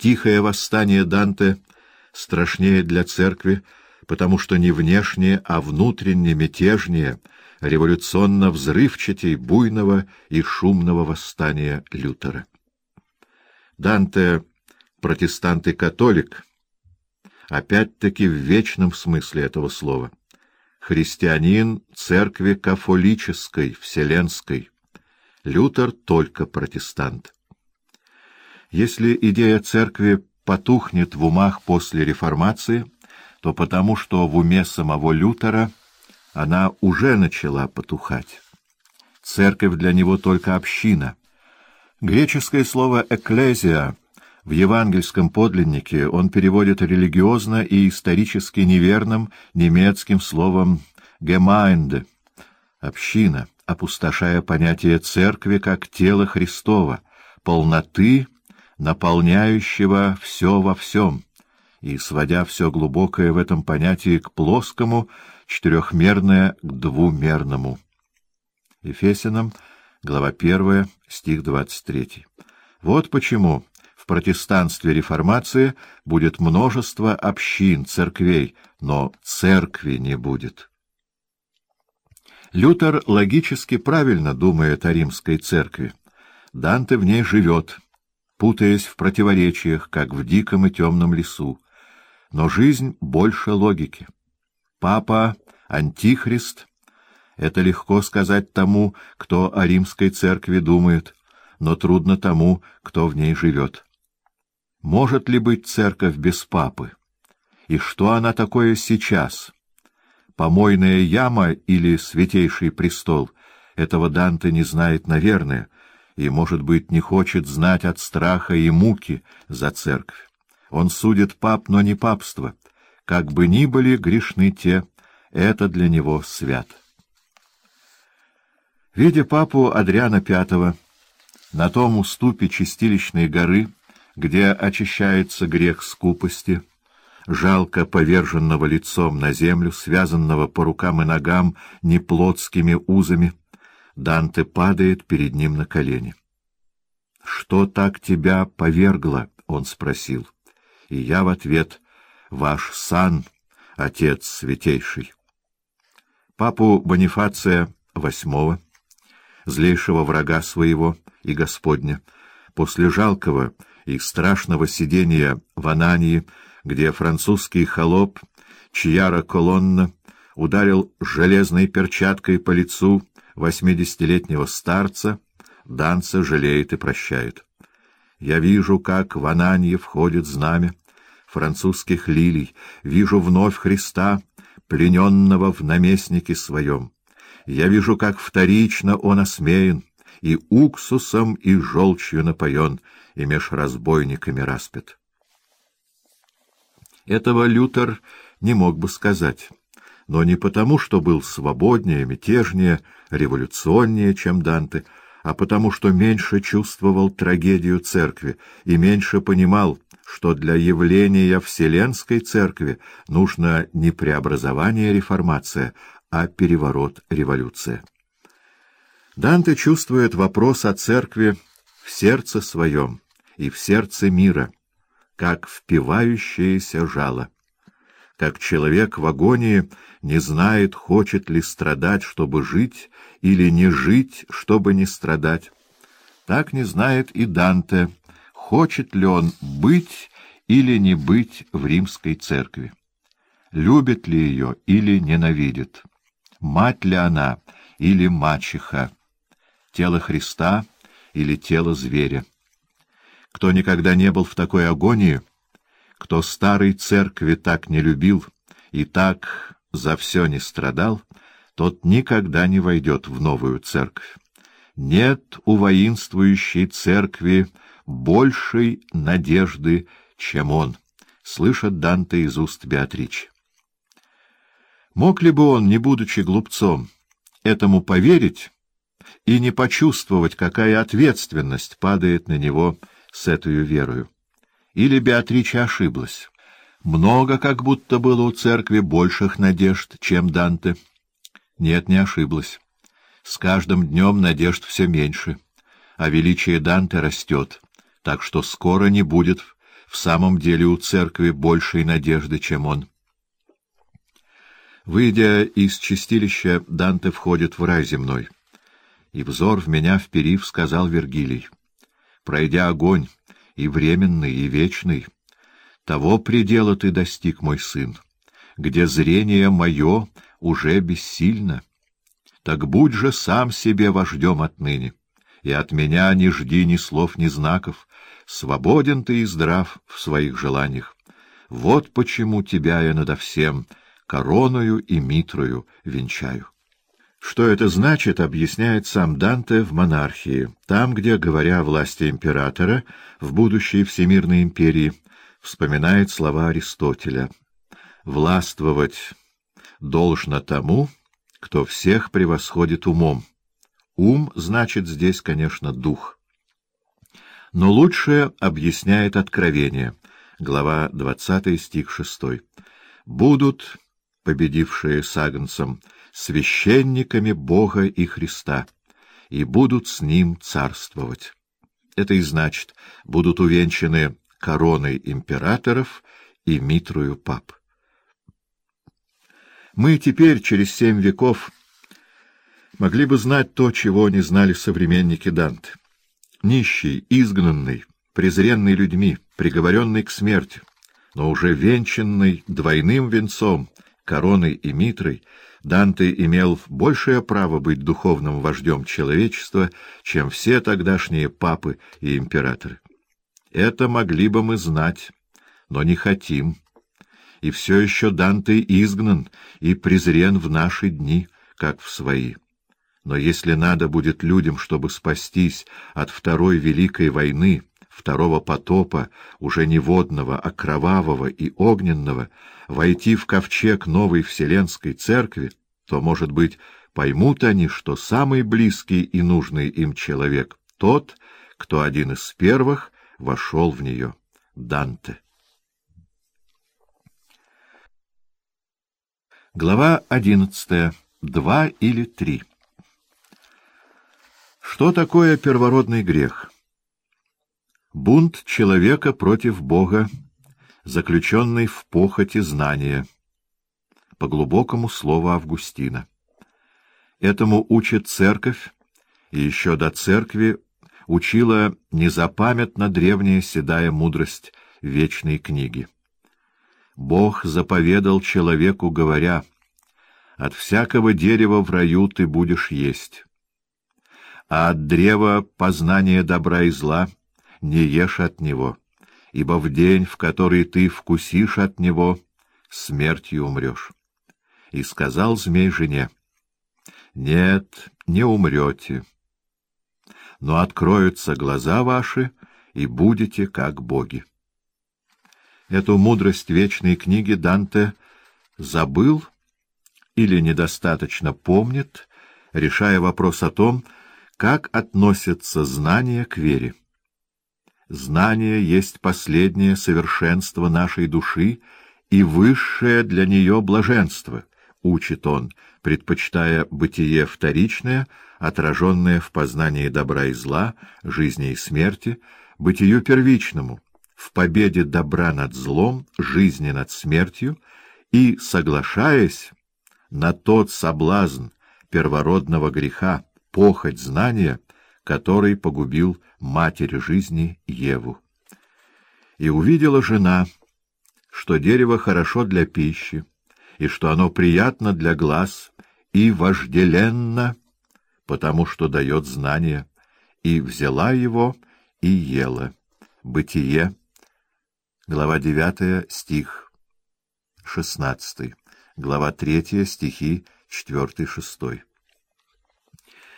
Тихое восстание Данте страшнее для церкви, потому что не внешнее, а внутренне мятежнее, революционно-взрывчатей буйного и шумного восстания Лютера. Данте — протестант и католик, опять-таки в вечном смысле этого слова. Христианин церкви кафолической, вселенской. Лютер только протестант. Если идея церкви потухнет в умах после реформации, то потому, что в уме самого Лютера она уже начала потухать. Церковь для него только община. Греческое слово «экклезия» в евангельском подлиннике он переводит религиозно и исторически неверным немецким словом «гемайнде» — «община», опустошая понятие церкви как тела Христова, полноты, наполняющего все во всем, и сводя все глубокое в этом понятии к плоскому, четырехмерное к двумерному. Ефесянам, глава 1, стих 23. Вот почему в протестанстве реформации будет множество общин, церквей, но церкви не будет. Лютер логически правильно думает о римской церкви. Данте в ней живет, путаясь в противоречиях, как в диком и темном лесу. Но жизнь больше логики. Папа — антихрист — это легко сказать тому, кто о римской церкви думает, но трудно тому, кто в ней живет. Может ли быть церковь без папы? И что она такое сейчас? Помойная яма или святейший престол? Этого Данте не знает, наверное, и, может быть, не хочет знать от страха и муки за церковь. Он судит пап, но не папство. Как бы ни были грешны те, это для него свят. Видя папу Адриана V на том уступе Чистилищной горы, где очищается грех скупости, жалко поверженного лицом на землю, связанного по рукам и ногам неплотскими узами, Данте падает перед ним на колени. — Что так тебя повергло? — он спросил. И я в ответ: — Ваш сан, Отец Святейший. Папу Бонифация VIII, злейшего врага своего и Господня, после жалкого и страшного сидения в Анании, где французский холоп Чьяра Колонна ударил железной перчаткой по лицу 80-летнего старца, Данте жалеет и прощает. Я вижу, как в Ананье входит знамя французских лилий, вижу вновь Христа, плененного в наместнике своем. Я вижу, как вторично он осмеян, и уксусом, и желчью напоен, и меж разбойниками распят. Этого Лютер не мог бы сказать, но не потому, что был свободнее, мятежнее, революционнее, чем Данте, а потому, что меньше чувствовал трагедию церкви и меньше понимал, что для явления Вселенской Церкви нужно не преобразование, реформация, а переворот, революция. Данте чувствует вопрос о Церкви в сердце своем и в сердце мира, как впивающееся жало. Как человек в агонии не знает, хочет ли страдать, чтобы жить, или не жить, чтобы не страдать, так не знает и Данте, хочет ли он быть или не быть в римской церкви, любит ли ее или ненавидит, мать ли она или мачеха, тело Христа или тело зверя. Кто никогда не был в такой агонии, кто старой церкви так не любил и так за все не страдал, тот никогда не войдет в новую церковь. Нет у воинствующей церкви большей надежды, чем он, слышит Данте из уст Беатричи. Мог ли бы он, не будучи глупцом, этому поверить и не почувствовать, какая ответственность падает на него с этой верою? Или Беатрича ошиблась? Много как будто было у церкви больших надежд, чем Данте. Нет, не ошиблась. С каждым днем надежд все меньше, а величие Данте растет, так что скоро не будет в самом деле у церкви большей надежды, чем он. Выйдя из чистилища, Данте входит в рай земной. «И взор в меня вперив, — сказал Вергилий, — пройдя огонь, и временный, и вечный, того предела ты достиг, мой сын, где зрение мое уже бессильно. Так будь же сам себе вождем отныне, и от меня не жди ни слов, ни знаков. Свободен ты и здрав в своих желаниях. Вот почему тебя я надо всем короною и митрою венчаю». Что это значит, объясняет сам Данте в «Монархии», там, где, говоря о власти императора в будущей всемирной империи, вспоминает слова Аристотеля: «Властвовать должно тому, кто всех превосходит умом». Ум значит здесь, конечно, дух. Но лучше объясняет Откровение, глава 20, стих 6. «Будут победившие с Агнцем священниками Бога и Христа, и будут с Ним царствовать». Это и значит, будут увенчаны короной императоров и митрою пап. Мы теперь, через 7 веков, могли бы знать то, чего не знали современники Данте. Нищий, изгнанный, презренный людьми, приговоренный к смерти, но уже венчанный двойным венцом, короной и митрой, Данте имел большее право быть духовным вождем человечества, чем все тогдашние папы и императоры. Это могли бы мы знать, но не хотим. И все еще Данте изгнан и презрен в наши дни, как в свои. Но если надо будет людям, чтобы спастись от Второй Великой войны, второго потопа, уже не водного, а кровавого и огненного, войти в ковчег новой Вселенской Церкви, то, может быть, поймут они, что самый близкий и нужный им человек — тот, кто один из первых вошел в нее — Данте. Глава 11. 2 или 3. Что такое первородный грех? Бунт человека против Бога, заключенный в похоти знания, по глубокому слову Августина. Этому учит Церковь, и еще до Церкви учила незапамятно древняя седая мудрость вечной книги. Бог заповедал человеку, говоря: «От всякого дерева в раю ты будешь есть, а от древа познания добра и зла не ешь от него, ибо в день, в который ты вкусишь от него, смертью умрешь». И сказал змей жене: «Нет, не умрете, но откроются глаза ваши, и будете как боги». Эту мудрость вечной книги Данте забыл или недостаточно помнит, решая вопрос о том, как относятся знания к вере. Знание есть последнее совершенство нашей души и высшее для нее блаженство, учит он, предпочитая бытие вторичное, отраженное в познании добра и зла, жизни и смерти, бытию первичному, в победе добра над злом, жизни над смертью, и соглашаясь на тот соблазн первородного греха, похоть знания, который погубил матерь жизни Еву. И увидела жена, что дерево хорошо для пищи, и что оно приятно для глаз и вожделенно, потому что дает знание, и взяла его и ела. Бытие, глава 9, стих 16, глава 3, стихи 4-6.